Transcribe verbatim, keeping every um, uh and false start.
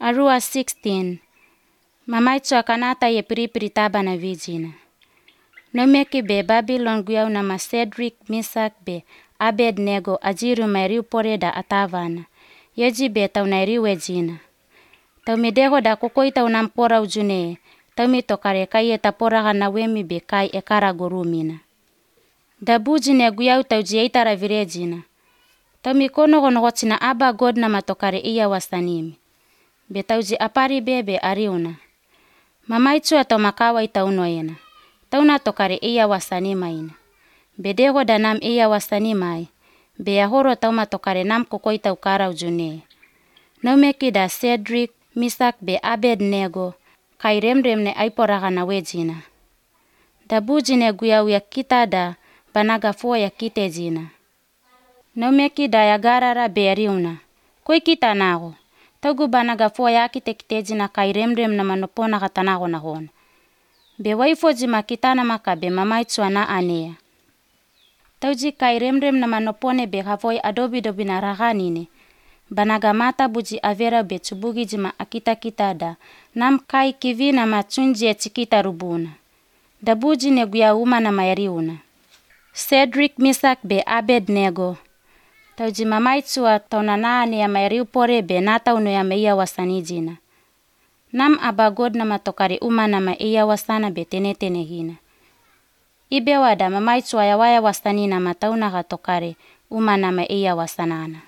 Arua sixteen. Mamaitsu akanata ye piripiri taba na vijina. Nomeki be Babylon guyau nama Cedric, Misak be Abednego ajiru mairiu pore da atavana. Yeji be tau nairiu ejina. Tau midego da kukoi tau nampora ujune. Tau mi tokare kai etapora na wemi be kai ekara gorumina. Da bujine guyau tau jieitara virejina. Tau mi kono kono kotsina aba God na matokare iya wastanimi. Be tau ji apari bebe ariuna. Mamaitsu atau makawa itau noyena. Tau na tokare iya wastanimaina. Be dego da nam iya wastanimai. Be ahoro tau matokare nam kukoi tau kara ujune. Nomeki da Cedric, Misak be Abednego. Kai remrem ne aiporaka na wejina. Da bujine guyau ya kita da banaga fo ya kite jina. Nomeki da ya garara be ariuna. Koi kita nago. Taugu banaga fo ya kite kite jina kai remrem na manopona katanago na hona. Be waifo jima kita na makabe mamaitsu ana anea. Tauji kai remrem na manopone be havoi adobi dobi na raganine. Banaga mata buji avera be tsubugi jima akita kita da. Nam kai kivi na machunji etsikita rubuna. Da buji ne guya uma na mayariuna. Cedric, Misak be Abednego. Tauji mamaitsu atau nanaane ya mayariu pore be natau no ya meiya wasanijina. Nam aba God na matokari uma na meiya wasana be tene tene hina. Ibe wada mamaitsu ayawaya wastani na matauna katokare uma na meiya wasanana.